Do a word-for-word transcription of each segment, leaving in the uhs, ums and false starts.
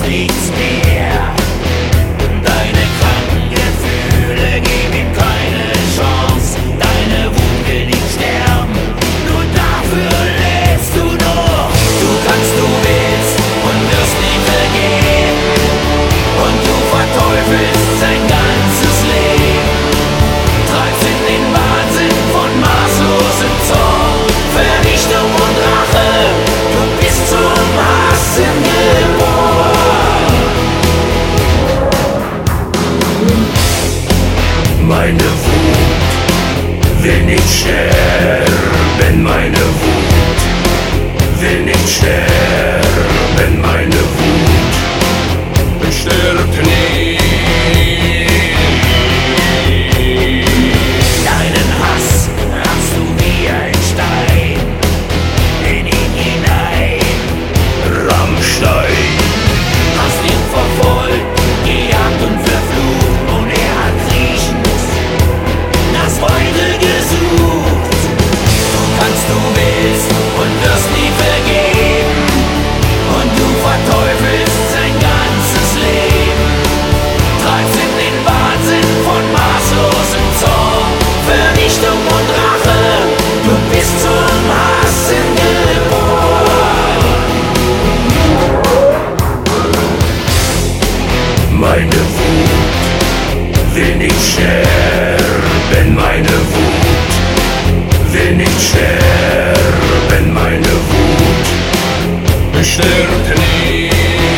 nichts mehr. Deine kranken Gefühle geben ihm keine Chance. Deine Wut will nicht sterben, nur dafür lebst du noch. Du kannst, du willst und wirst nie vergehen. Und du verteufelst sein ganzes Leben. Treibst in den Wahnsinn von maßlosem Zorn, Vernichtung und Rache. Du bist zum Hassen geboren. Meine Wut will nicht sterben, meine Wut will nicht sterben, meine Wut stirbt nie. Deinen Hass hast du wie ein Stein in ihn hinein. Rammstein, hast ihn verfolgt, gejagt und verflucht, und er hat kriechend nach Freude gesucht. Du kannst, du willst und wirst nie vergeben, und du verteufelst sein ganzes Leben. Treibst in den Wahnsinn von maßlosem Zorn, Vernichtung und Rache. Du bist zum Hassen geboren. Meine Wut will nicht sterben, meine Wut will nicht sterben, meine Wut stirbt nie.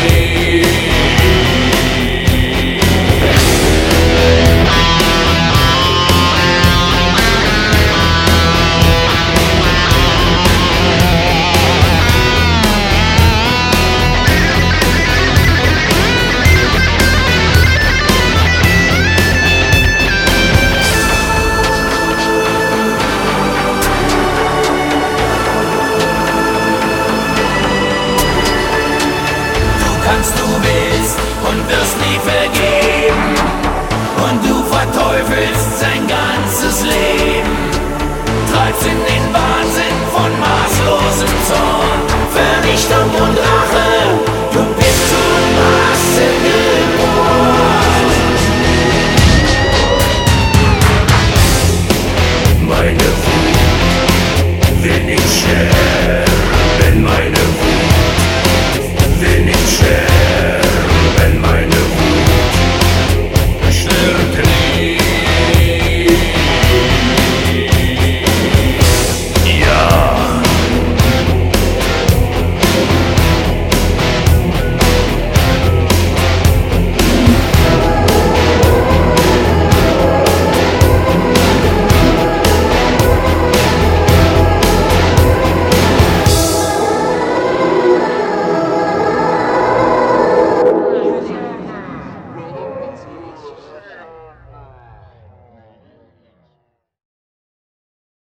Du willst und wirst nie vergeben, und du verteufelst sein ganzes Leben. Treibst in den Wahnsinn von maßlosem Zorn,